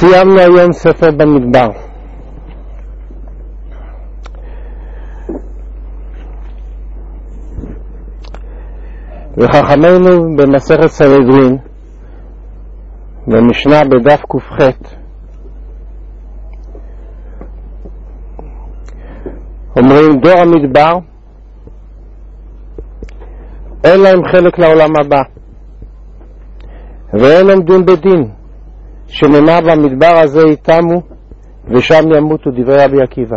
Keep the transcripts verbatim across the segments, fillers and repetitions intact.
סיימנו היום ספר במדבר. וחכמינו במסכת סנהדרין במשנה בדף ק"ח אומרים דור המדבר אין להם חלק לעולם הבא ואין עומדים בדין שנאמר במדבר הזה יתמו ושם ימותו, דברי רבי עקיבא.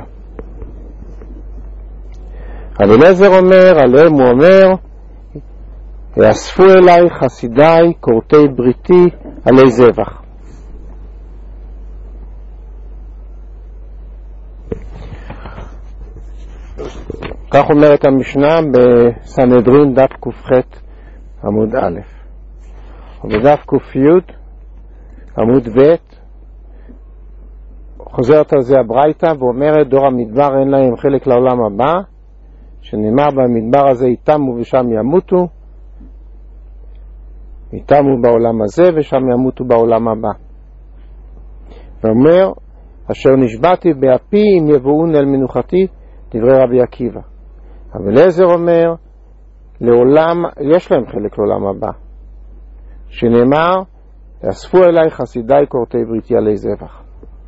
רבי אליעזר אומר עליהם, הוא אומר יאספו אליי חסידיי כורתי בריתי עלי זבח. כך אומרת המשנה בסנהדרין דף ק"ח עמוד א', ובדף ק"י עמוד ב' חוזרת על זה הברייתא ואומרת דור המדבר אין להם חלק לעולם הבא, שנאמר במדבר הזה יתמו ושם ימותו, יתמו בעולם הזה ושם ימותו בעולם הבא. ואומר אשר נשבעתי באפי אם יבואון אל מנוחתי, דברי רבי עקיבא. אבל אליעזר אומר לעולם יש להם חלק לעולם הבא, שנאמר יאספו אליי חסידיי כורתי בריתי עלי זבח.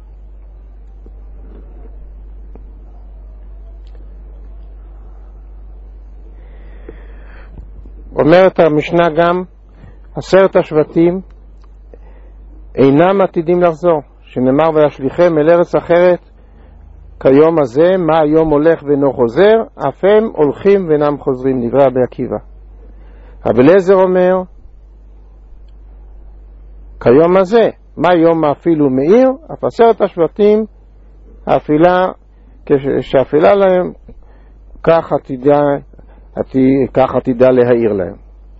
אומרת המשנה גם עשרת השבטים אינם עתידים לחזור, שנאמר וישליכם אל ארץ אחרת כיום הזה, מה היום הולך ואינו חוזר, אף הם הולכים ואינם חוזרים, דברי רבי עקיבא. אבל אליעזר אומר כיום הזה, מה יום אפילו מאיר, אף עשרת השבטים האפילה, כשאפילה להם כך עתידה, כך עתידה להעיר להם.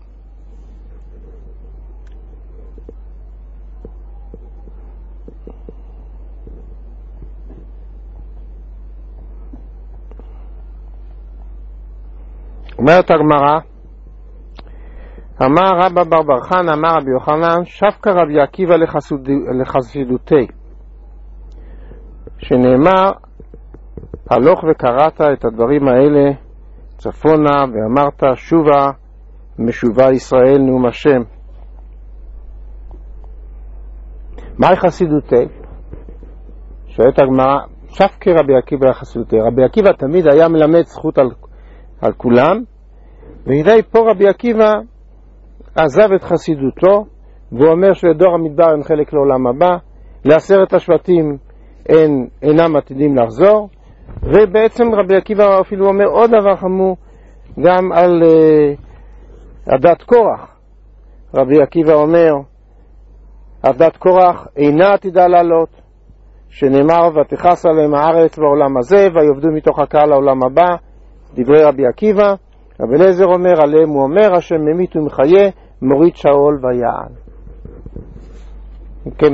אומרת הגמרא, אמר רבא בר בר חנא אמר רבי יוחנן שפקא רבי עקיבא לחסידותי, שנאמר הלוך וקראת את הדברים האלה צפונה ואמרת שובה משובה ישראל נאום השם. מהי חסידותי? שואלת הגמרא, שפקא רבי עקיבא לחסידותי. רבי עקיבא תמיד היה מלמד זכות על, על כולם, והנה פה רבי עקיבא עזב את חסידותו והוא אומר שלדור המדבר אין חלק לעולם הבא, לעשרת השבטים אין, אינם עתידים לחזור, ובעצם רבי עקיבא אפילו אומר עוד דבר חמור גם על uh, עדת קורח. רבי עקיבא אומר עדת קורח אינה עתידה לעלות, שנאמר ותכעס עליהם הארץ בעולם הזה ויעבדו מתוך הקהל לעולם הבא, דברי רבי עקיבא. רבי אליעזר אומר עליהם, הוא אומר השם ממית ומחיה מוריד שאול ויעל. כן,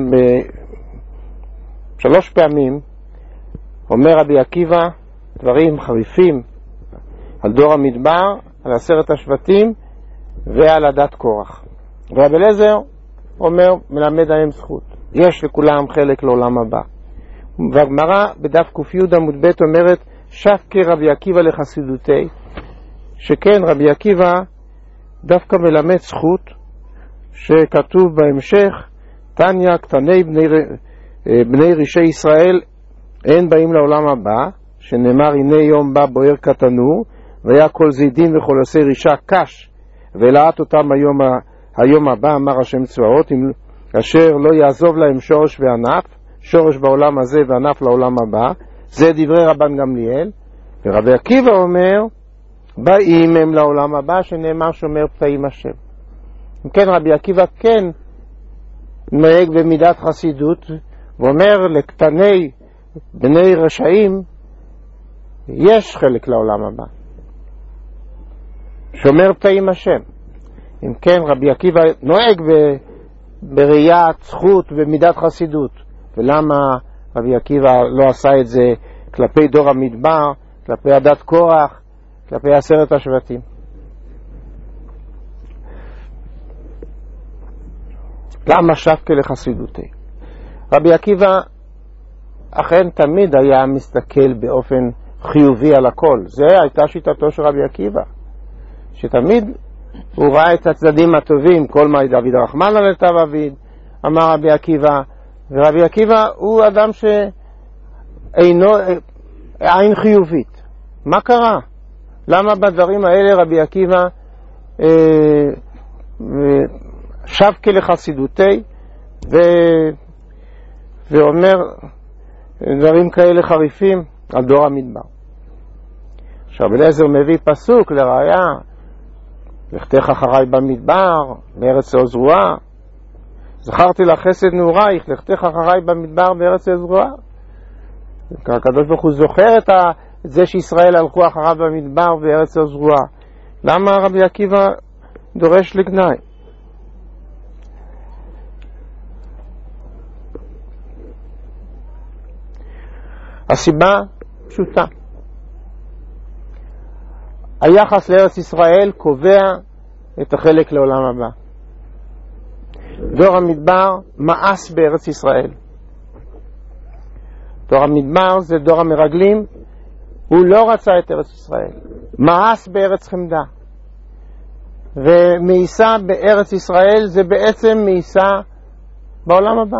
בשלוש פעמים אומר רבי עקיבא דברים חריפים על דור המדבר, על עשרת השבטים ועל עדת קורח. ורבי אליעזר אומר מלמד עליהם זכות, יש לכולם חלק לעולם הבא. והגמרא בדף ק"י עמוד ב' אומרת שפקא רבי עקיבא לחסידותי, שכן רבי עקיבא דווקא מלמד זכות שכתוב בהמשך תניא קטני בני, בני רישי ישראל אין באים לעולם הבא, שנאמר הנה יום בא בוער כתנור והיה כל זידים וכל עשי רישה קש ולעת אותם היום, היום הבא אמר השם צבאות אשר לא יעזוב להם שורש וענף, שורש בעולם הזה וענף לעולם הבא. זה דברי רבן גמליאל. ורבי עקיבא אומר באים הם לעולם הבא, שנאמר שומר פתאים השם. אם כן רבי עקיבא כן נוהג במידת חסידות ואומר לקטני בני רשעים יש חלק לעולם הבא, שומר פתאים השם. אם כן רבי עקיבא נוהג ב, בראיית זכות במידת חסידות. ולמה רבי עקיבא לא עשה את זה כלפי דור המדבר, כלפי עדת קורח, כלפי עשרת השבטים? למה שפקא לחסידותי? רבי עקיבא אכן תמיד היה מסתכל באופן חיובי על הכל. זה הייתה שיטתו של רבי עקיבא, שתמיד הוא ראה את הצדדים הטובים. כל מה דוד רחמנא לטב אביד, אמר רבי עקיבא. ורבי עקיבא הוא אדם שאינו עין חיובית. מה קרה? למה בדברים האלה רבי עקיבא אה, אה, שב כלחסידותי ו... ואומר דברים כאלה חריפים על דור המדבר? עכשיו אליעזר מביא פסוק לראיה, לכתך אחריי במדבר בארץ לא זרועה, זכרתי לך חסד נעורייך, לכתך אחריי במדבר בארץ לא זרועה. הקדוש ברוך הוא זוכר את, ה... את זה שישראל הלכו אחריו במדבר בארץ לא זרועה. למה רבי עקיבא דורש לגנאי? הסיבה פשוטה. היחס לארץ ישראל קובע את החלק לעולם הבא. דור המדבר מאס בארץ ישראל. דור המדבר זה דור המרגלים, הוא לא רצה את ארץ ישראל, מאס בארץ חמדה. ומאיסה בארץ ישראל זה בעצם מאיסה בעולם הבא,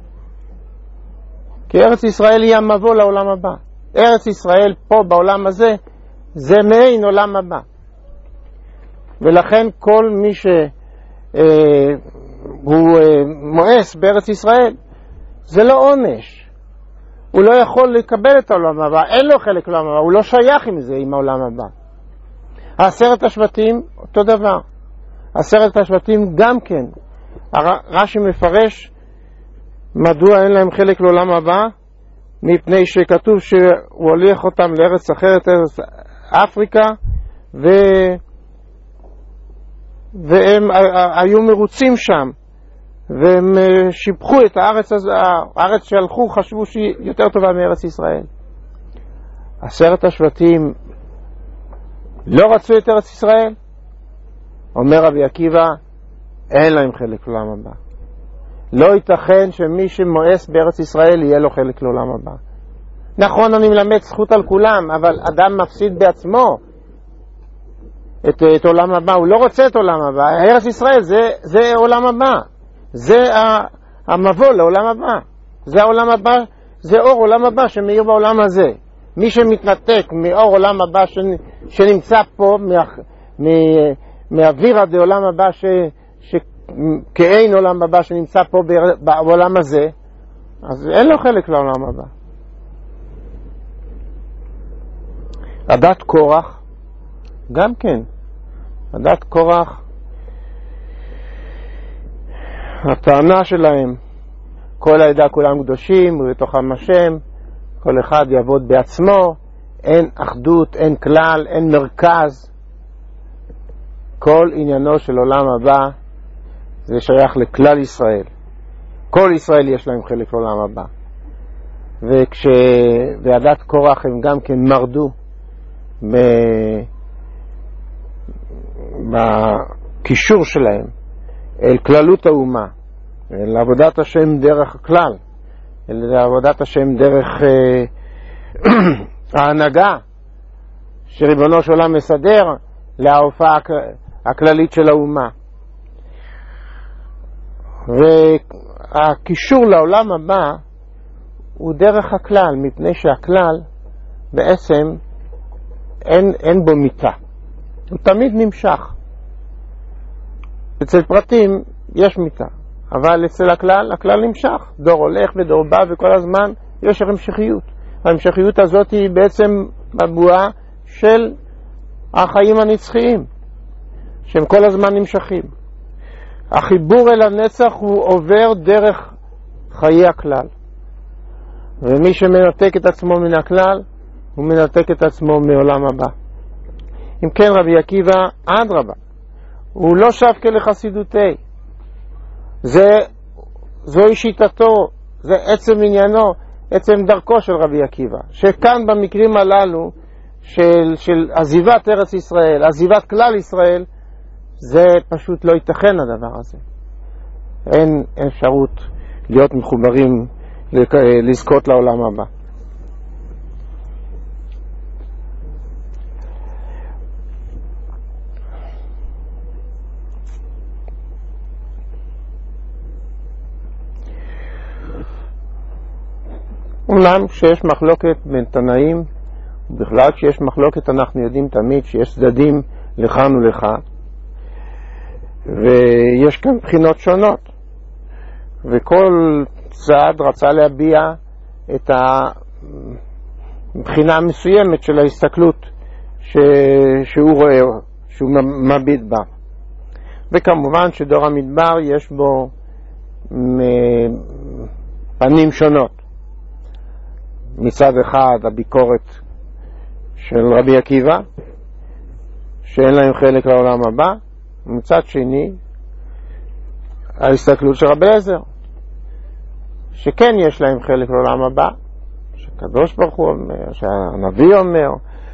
כי ארץ ישראל היא המבוא לעולם הבא. ארץ ישראל פה בעולם הזה זה מעין עולם הבא, ולכן כל מי שהוא אה, מואס בארץ ישראל זה לא עונש. הוא לא יכול לקבל את העולם הבא, אין לו חלק לעולם הבא, הוא לא שייך עם זה, עם העולם הבא. העשרת השבטים אותו דבר. עשרת השבטים גם כן, רש"י מפרש מדוע אין להם חלק לעולם הבא, מפני שכתוב שהוא הוליך אותם לארץ אחרת, ארץ אפריקה, ו... והם היו מרוצים שם, והם שיבחו את הארץ הזאת. הארץ שהלכו חשבו שהיא יותר טובה מארץ ישראל. עשרת השבטים לא רצו את ארץ ישראל. אומר רבי עקיבא, אין להם חלק לעולם הבא. לא ייתכן שמי שמואס בארץ ישראל יהיה לו חלק לעולם הבא. נכון, אני מלמד זכות על כולם, אבל אדם מפסיד בעצמו את, את עולם הבא. הוא לא רוצה את עולם הבא. ארץ ישראל זה, זה עולם הבא, זה המבוא לעולם הבא, זה העולם הבא, זה אור עולם הבא שמאיר בעולם הזה. מי שמתנתק מאור עולם הבא שנמצא פה, מה, מהאווירה בעולם הבא ש, שכאין עולם הבא שנמצא פה בעולם הזה, אז אין לו חלק לעולם הבא. עדת קורח גם כן. עדת קורח, הטענה שלהם, כל העדה כולם קדושים ובתוכם השם, כל אחד יעבוד בעצמו, אין אחדות, אין כלל, אין מרכז. כל עניינו של עולם הבא זה שייך לכלל ישראל. כל ישראל יש להם חלק לעולם הבא. וכש... ועדת קורח הם גם כן מרדו ב... בקישור שלהם אל כללות האומה, אל עבודת השם דרך הכלל, אל עבודת השם דרך אה, ההנהגה שריבונו של עולם מסדר להופעה הכללית של האומה. והקישור לעולם הבא הוא דרך הכלל, מפני שהכלל בעצם אין, אין בו מיטה, הוא תמיד נמשך. אצל פרטים יש מיטה, אבל אצל הכלל, הכלל נמשך. דור הולך ודור בא, וכל הזמן יש המשכיות. ההמשכיות הזאת היא בעצם מבואה של החיים הנצחיים, שהם כל הזמן נמשכים. החיבור אל הנצח הוא עובר דרך חיי הכלל, ומי שמנתק את עצמו מן הכלל הוא מנתק את עצמו מעולם הבא. אם כן, רבי עקיבא אדרבה, הוא לא שב כלחסידותי. זה, זוהי שיטתו, זה עצם עניינו, עצם דרכו של רבי עקיבא, שכאן במקרים הללו של, של עזיבת ארץ ישראל, עזיבת כלל ישראל, זה פשוט לא ייתכן הדבר הזה. אין אפשרות להיות מחוברים לזכות לעולם הבא. אומנם כשיש מחלוקת בין תנאים, בכלל כשיש מחלוקת אנחנו יודעים תמיד שיש צדדים לכאן ולכאן, ויש כאן בחינות שונות, וכל צד רצה להביע את הבחינה המסוימת של ההסתכלות ש... שהוא רואה, שהוא מביט בה. וכמובן שדור המדבר יש בו פנים שונות. מצד אחד הביקורת של רבי עקיבא שאין להם חלק לעולם הבא, ומצד שני ההסתכלות של רבי אליעזר שכן יש להם חלק לעולם הבא, שקדוש ברוך הוא אומר, שהנביא אומר,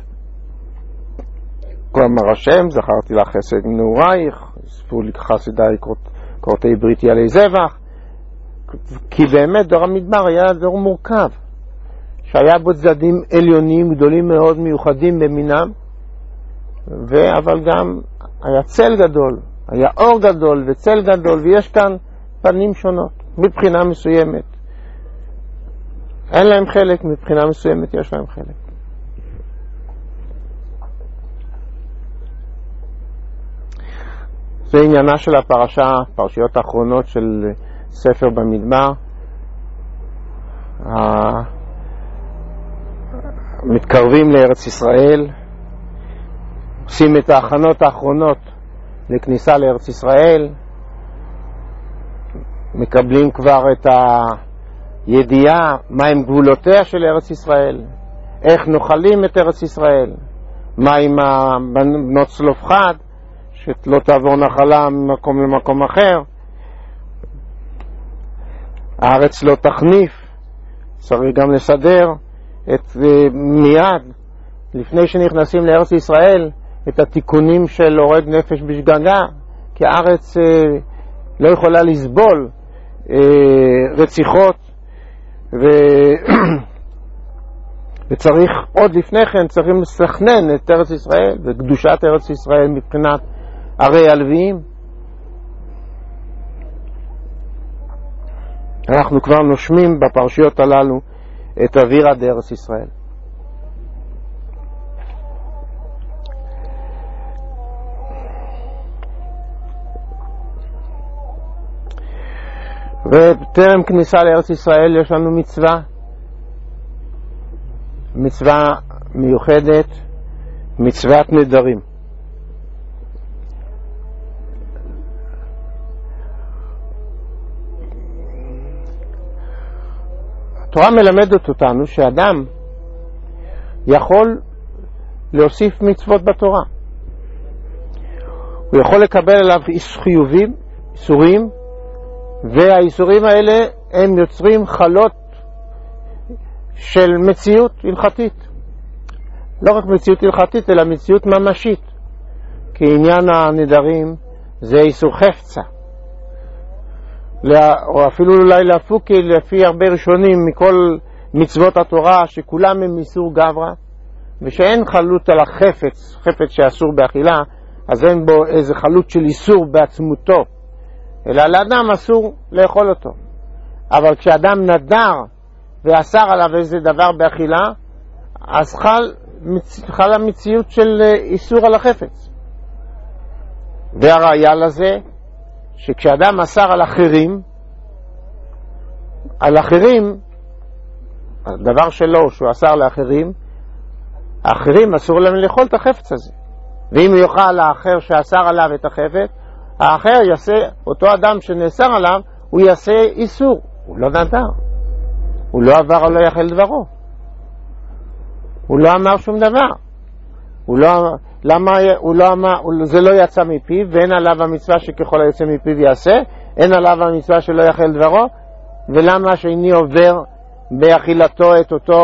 כה אמר השם, זכרתי לך חסד מנעורייך, אספו לי חסידיי כורתי בריתי עלי זבח. כי באמת דור המדבר היה דור מורכב, שהיה בו צדדים עליונים גדולים מאוד, מיוחדים במינם, אבל גם היה צל גדול, היה אור גדול וצל גדול, ויש כאן פנים שונות מבחינה מסוימת. אין להם חלק, מבחינה מסוימת יש להם חלק. זה עניינה של הפרשה, פרשיות האחרונות של ספר במדבר. מתקרבים לארץ ישראל, עושים את ההכנות האחרונות לכניסה לארץ ישראל, מקבלים כבר את הידיעה מהם גבולותיה של ארץ ישראל, איך נוחלים את ארץ ישראל, מה עם בנות צלופחד שלא תעבור נחלה ממקום למקום אחר, הארץ לא תחניף, צריך גם לסדר את מיד לפני שנכנסים לארץ ישראל את התיקונים של הורג נפש בשגגה, כי הארץ אה, לא יכולה לסבול אה, רציחות, ו... וצריך עוד לפני כן צריכים לסכנן את ארץ ישראל וקדושת ארץ ישראל מבחינת ערי הלוויים. אנחנו כבר נושמים בפרשיות הללו את אווירה דארץ ישראל. וטרם כניסה לארץ ישראל יש לנו מצווה, מצווה מיוחדת, מצוות נדרים. התורה מלמדת אותנו שאדם יכול להוסיף מצוות בתורה. הוא יכול לקבל עליו חיובים, איסורים, והאיסורים האלה הם יוצרים חלות של מציאות הלכתית. לא רק מציאות הלכתית, אלא מציאות ממשית. כי עניין הנדרים זה איסור חפצה. או אפילו אולי להפוק לפי הרבה ראשונים מכל מצוות התורה שכולם הם איסור גברא, ושאין חלות על החפץ, חפץ שאסור באכילה, אז אין בו איזה חלות של איסור בעצמותו, אלא לאדם אסור לאכול אותו. אבל כשאדם נדר ואסר עליו איזה דבר באכילה, אז חל, חל המציאות של איסור על החפץ. והראיה לזה שכשאדם אסר על אחרים, על אחרים, הדבר שלו שהוא אסר לאחרים, האחרים אסור להם לאכול את החפץ הזה. ואם הוא יאכל לאחר שאסר עליו את החפץ, האחר יעשה, אותו אדם שנאסר עליו, הוא יעשה איסור. הוא לא נדר. הוא לא עבר או לא יחל דברו. הוא לא אמר שום דבר. הוא לא, למה, הוא לא אמר, זה לא יצא מפיו, ואין עליו המצווה שככל היוצא מפיו יעשה, אין עליו המצווה שלא יחל דברו, ולמה שאיני עובר באכילתו את אותו,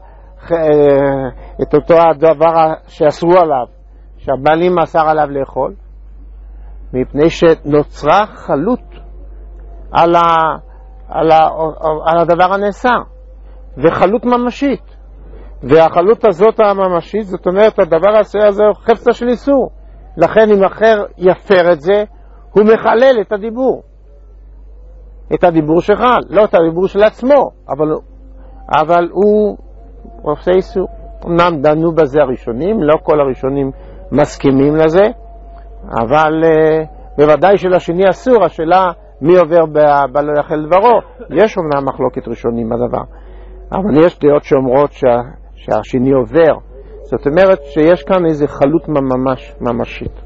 את אותו הדבר שאסרו עליו, שהבעלים אסר עליו לאכול, מפני שנוצרה חלות על, ה, על, ה, על הדבר הנעשה, וחלות ממשית. והחלות הזאת הממשית, זאת אומרת, הדבר העשה הזה הוא חפצה של איסור. לכן אם אחר יפר את זה, הוא מחלל את הדיבור. את הדיבור שחל, לא את הדיבור של עצמו, אבל, אבל הוא עושה איסור. אמנם דנו בזה הראשונים, לא כל הראשונים מסכימים לזה, אבל uh, בוודאי שלשני אסור. השאלה מי עובר בלא יחל דברו, יש אומנם מחלוקת ראשונים בדבר, אבל יש דעות שאומרות שה, שהשני עובר. זאת אומרת שיש כאן איזו חלות ממש ממשית.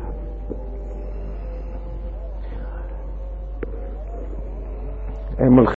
הם הולכים